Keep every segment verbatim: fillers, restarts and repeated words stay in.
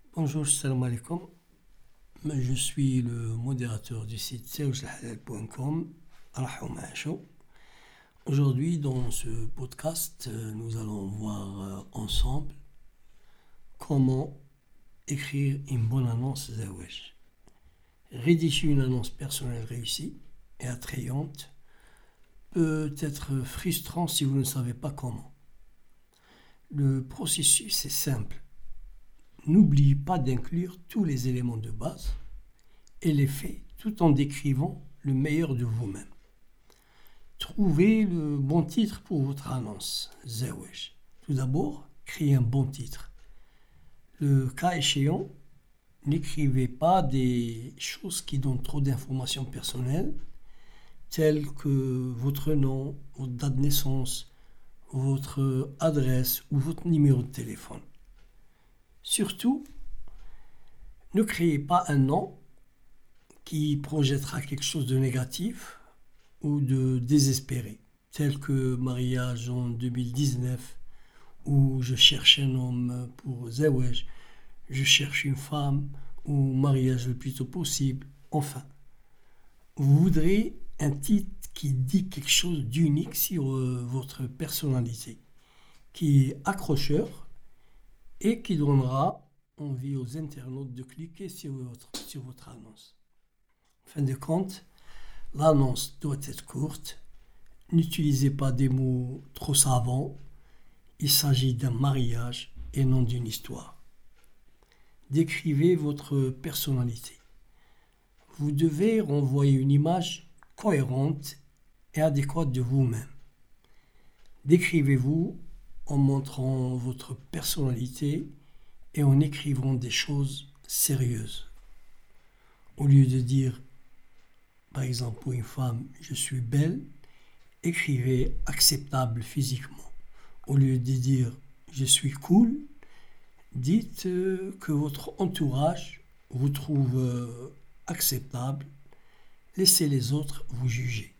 Bonjour, salam alaikum. Je suis le modérateur du site zawj al halal point com. Aujourd'hui, dans ce podcast, nous allons voir ensemble comment écrire une bonne annonce zawaj. Rédiger une annonce personnelle réussie et attrayante peut être frustrant si vous ne savez pas comment. Le processus est simple. N'oubliez pas d'inclure tous les éléments de base et les faits tout en décrivant le meilleur de vous-même. Trouvez le bon titre pour votre annonce, zawaj. Tout d'abord, créez un bon titre. Le cas échéant, n'écrivez pas des choses qui donnent trop d'informations personnelles, telles que votre nom, votre date de naissance, votre adresse ou votre numéro de téléphone. Surtout, ne créez pas un nom qui projettera quelque chose de négatif ou de désespéré, tel que mariage en deux mille dix-neuf, où je cherche un homme pour zawaj, je cherche une femme, ou mariage le plus tôt possible. Enfin, vous voudrez un titre qui dit quelque chose d'unique sur euh, votre personnalité, qui est accrocheur et qui donnera envie aux internautes de cliquer sur votre, sur votre annonce. En fin de compte, l'annonce doit être courte. N'utilisez pas des mots trop savants. Il s'agit d'un mariage et non d'une histoire. Décrivez votre personnalité. Vous devez renvoyer une image cohérente et adéquate de vous-même. Décrivez-vous en montrant votre personnalité et en écrivant des choses sérieuses. Au lieu de dire, par exemple, pour une femme, je suis belle, écrivez acceptable physiquement. Au lieu de dire, je suis cool, dites euh, que votre entourage vous trouve euh, acceptable. Laissez les autres vous juger.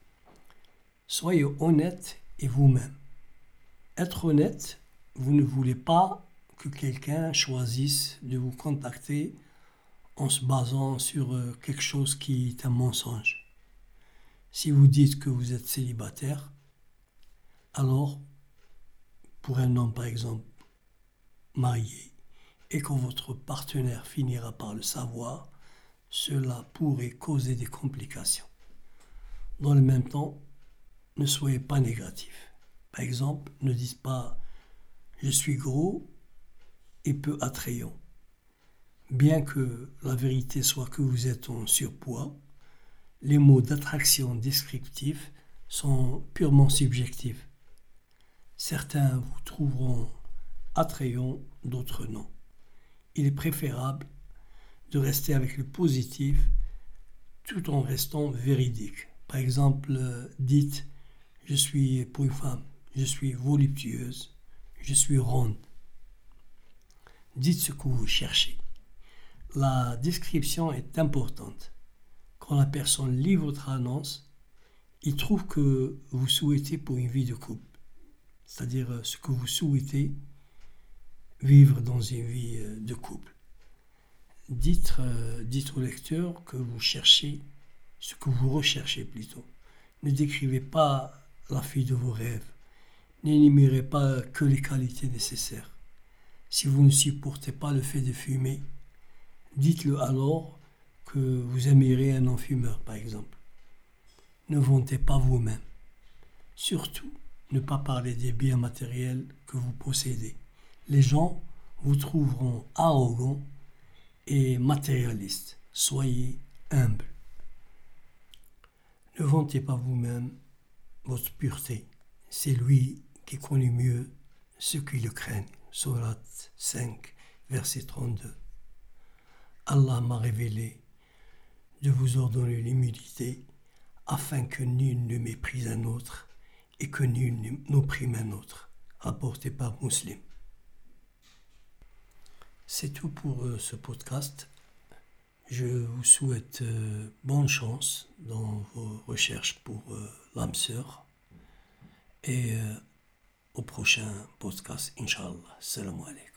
Soyez honnête et vous-même. Être honnête, vous ne voulez pas que quelqu'un choisisse de vous contacter en se basant sur quelque chose qui est un mensonge. Si vous dites que vous êtes célibataire, alors, pour un homme par exemple marié, et que votre partenaire finira par le savoir, cela pourrait causer des complications. Dans le même temps, ne soyez pas négatif. Par exemple, ne dites pas « je suis gros et peu attrayant ». Bien que la vérité soit que vous êtes en surpoids, les mots d'attraction descriptifs sont purement subjectifs. Certains vous trouveront attrayant, d'autres non. Il est préférable de rester avec le positif tout en restant véridique. Par exemple, dites « je suis pour une femme ». Je suis voluptueuse, je suis ronde. Dites ce que vous cherchez. La description est importante. Quand la personne lit votre annonce, il trouve que vous souhaitez pour une vie de couple, c'est-à-dire ce que vous souhaitez vivre dans une vie de couple. Dites, euh, dites au lecteur que vous cherchez ce que vous recherchez plutôt. Ne décrivez pas la fille de vos rêves. N'énumérez pas que les qualités nécessaires. Si vous ne supportez pas le fait de fumer, dites-le alors que vous aimerez un non-fumeur, par exemple. Ne vantez pas vous-même. Surtout, ne pas parler des biens matériels que vous possédez. Les gens vous trouveront arrogant et matérialiste. Soyez humble. Ne vantez pas vous-même votre pureté. C'est lui qui connaît mieux ceux qui le craignent. Sourate cinq, verset trente-deux. Allah m'a révélé de vous ordonner l'humilité afin que nul ne méprise un autre et que nul n'opprime un autre. Rapporté par Muslim. C'est tout pour euh, ce podcast. Je vous souhaite euh, bonne chance dans vos recherches pour euh, l'âme sœur. Et euh, au prochain podcast, Inch'Allah. Salam alaikum.